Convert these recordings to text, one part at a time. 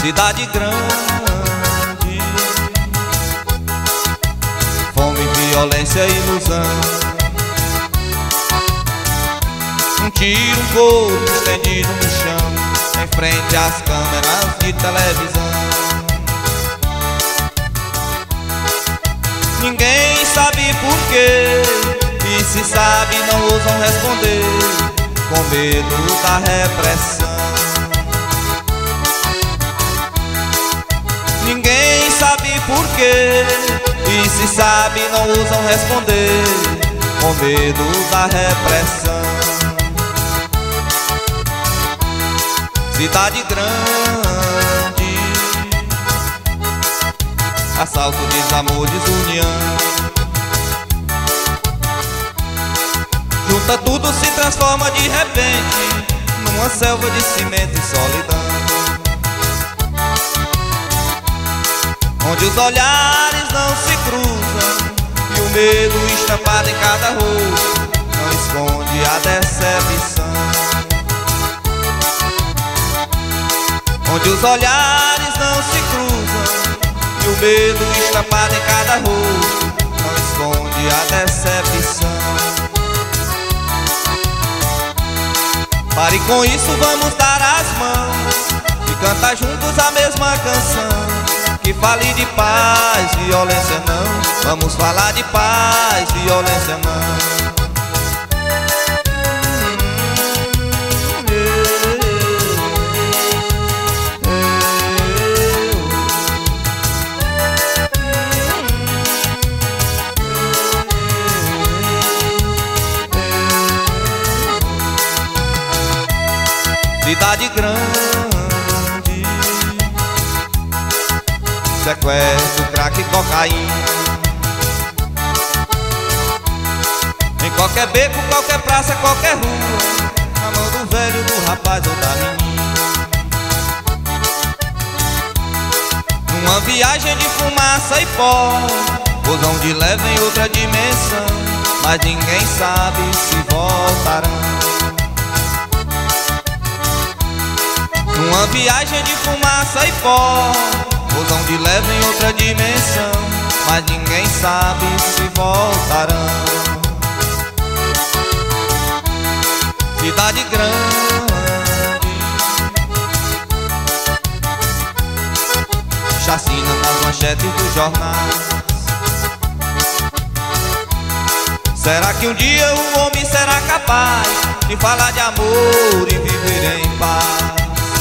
cidade grande, fome, violência e ilusão. Um tiro, um corpo estendido no chão, em frente às câmeras de televisão. Ninguém sabe porquê, e se sabe não ousam responder, com medo da repressão. Ninguém sabe porquê, e se sabe não ousam responder, com medo da repressão. Cidade grande, assalto, desamor, desunião. Junta tudo, se transforma de repente numa selva de cimento e solidão, onde os olhares não se cruzam e o medo estampado em cada rosto não esconde a decepção. Onde os olhares não se cruzam e o medo estampado em cada rosto não esconde a decepção. Pare com isso, vamos dar as mãos e cantar juntos a mesma canção, que fale de paz, violência não. Vamos falar de paz, violência não. Cidade grande, sequestro, crack e cocaína. Em qualquer beco, qualquer praça, qualquer rua, na mão do velho, do rapaz ou da menina. Numa viagem de fumaça e pó, gozam de leve em outra dimensão, mas ninguém sabe se voltarão. Numa viagem de fumaça e pó, pousam de leve em outra dimensão, mas ninguém sabe se voltarão. Cidade grande, chacina nas manchetes dos jornais. Será que um dia o homem será capaz de falar de amor e viver em paz?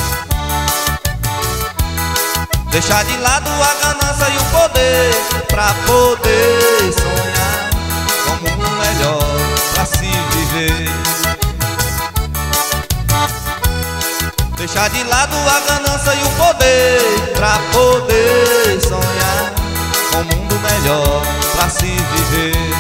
Deixar de lado a ganância e o poder, pra poder sonhar como um melhor pra se viver. Deixar de lado a ganância e o poder, pra poder sonhar com um mundo melhor pra se viver.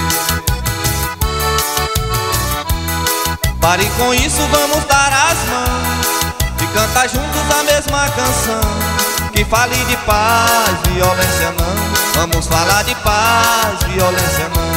Pare com isso, vamos dar as mãos e cantar juntos a mesma canção, que fale de paz, violência não. Vamos falar de paz, violência não.